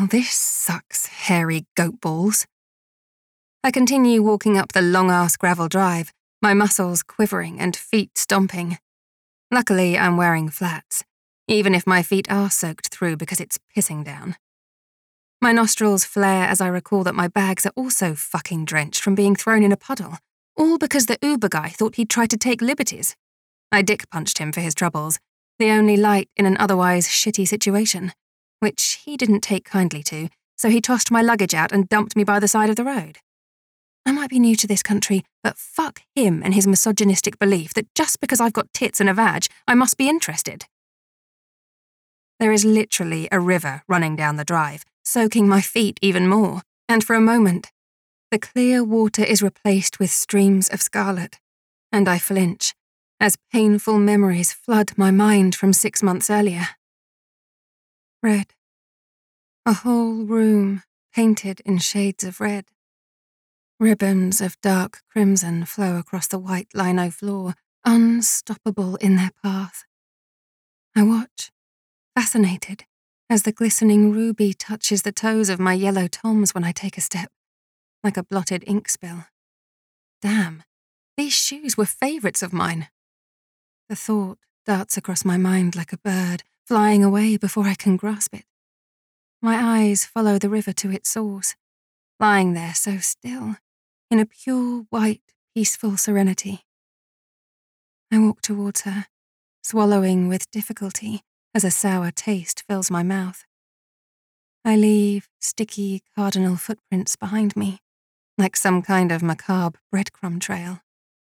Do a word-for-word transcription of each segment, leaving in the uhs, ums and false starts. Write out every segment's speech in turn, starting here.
Well, this sucks, hairy goat balls. I continue walking up the long-ass gravel drive, my muscles quivering and feet stomping. Luckily, I'm wearing flats, even if my feet are soaked through because it's pissing down. My nostrils flare as I recall that my bags are also fucking drenched from being thrown in a puddle, all because the Uber guy thought he'd try to take liberties. I dick-punched him for his troubles, the only light in an otherwise shitty situation, which he didn't take kindly to, so he tossed my luggage out and dumped me by the side of the road. I might be new to this country, but fuck him and his misogynistic belief that just because I've got tits and a vag, I must be interested. There is literally a river running down the drive, soaking my feet even more, and for a moment, the clear water is replaced with streams of scarlet, and I flinch as painful memories flood my mind from six months earlier. Red. A whole room painted in shades of red. Ribbons of dark crimson flow across the white lino floor, unstoppable in their path. I watch, fascinated, as the glistening ruby touches the toes of my yellow toms when I take a step, like a blotted ink spill. Damn, these shoes were favourites of mine. The thought darts across my mind like a bird, flying away before I can grasp it. My eyes follow the river to its source, lying there so still, in a pure, white, peaceful serenity. I walk towards her, swallowing with difficulty as a sour taste fills my mouth. I leave sticky cardinal footprints behind me, like some kind of macabre breadcrumb trail.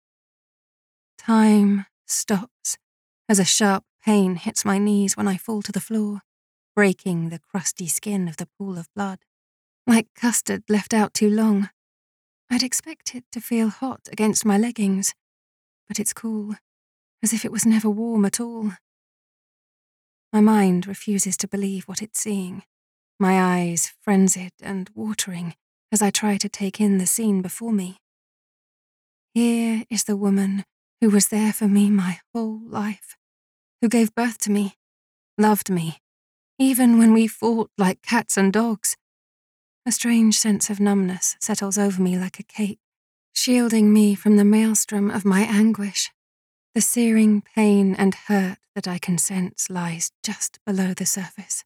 Time stops as a sharp pain hits my knees when I fall to the floor, breaking the crusty skin of the pool of blood. Like custard left out too long. I'd expect it to feel hot against my leggings, but it's cool, as if it was never warm at all. My mind refuses to believe what it's seeing, my eyes frenzied and watering as I try to take in the scene before me. Here is the woman who was there for me my whole life, who gave birth to me, loved me, even when we fought like cats and dogs. A strange sense of numbness settles over me like a cape, shielding me from the maelstrom of my anguish. The searing pain and hurt that I can sense lies just below the surface.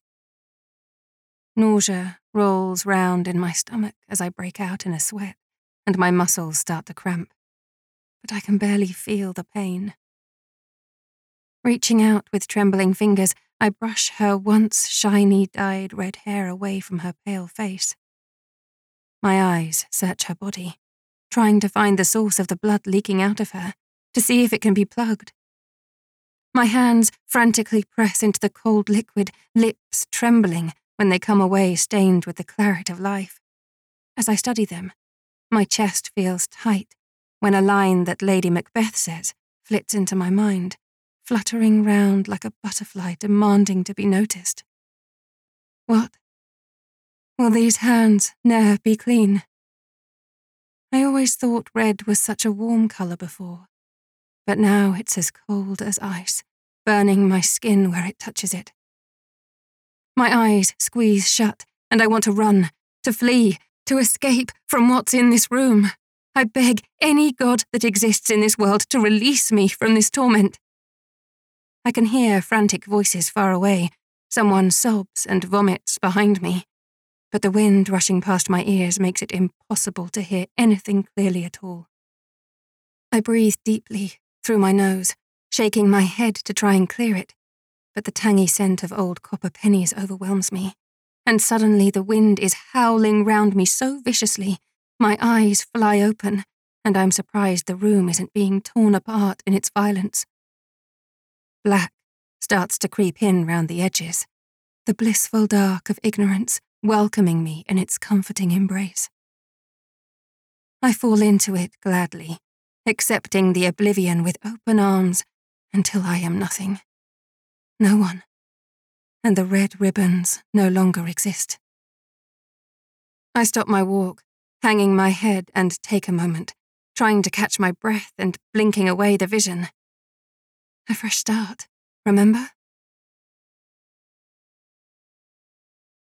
Nausea rolls round in my stomach as I break out in a sweat, and my muscles start to cramp. But I can barely feel the pain. Reaching out with trembling fingers, I brush her once shiny dyed red hair away from her pale face. My eyes search her body, trying to find the source of the blood leaking out of her, to see if it can be plugged. My hands frantically press into the cold liquid, lips trembling when they come away stained with the claret of life. As I study them, my chest feels tight when a line that Lady Macbeth says flits into my mind, fluttering round like a butterfly demanding to be noticed. What? Will these hands ne'er be clean? I always thought red was such a warm colour before, but now it's as cold as ice, burning my skin where it touches it. My eyes squeeze shut, and I want to run, to flee, to escape from what's in this room. I beg any god that exists in this world to release me from this torment. I can hear frantic voices far away. Someone sobs and vomits behind me, but the wind rushing past my ears makes it impossible to hear anything clearly at all. I breathe deeply through my nose, shaking my head to try and clear it, but the tangy scent of old copper pennies overwhelms me, and suddenly the wind is howling round me so viciously, my eyes fly open, and I'm surprised the room isn't being torn apart in its violence. Black starts to creep in round the edges, the blissful dark of ignorance welcoming me in its comforting embrace. I fall into it gladly, accepting the oblivion with open arms until I am nothing. No one. And the red ribbons no longer exist. I stop my walk, hanging my head, and take a moment, trying to catch my breath and blinking away the vision. A fresh start, remember?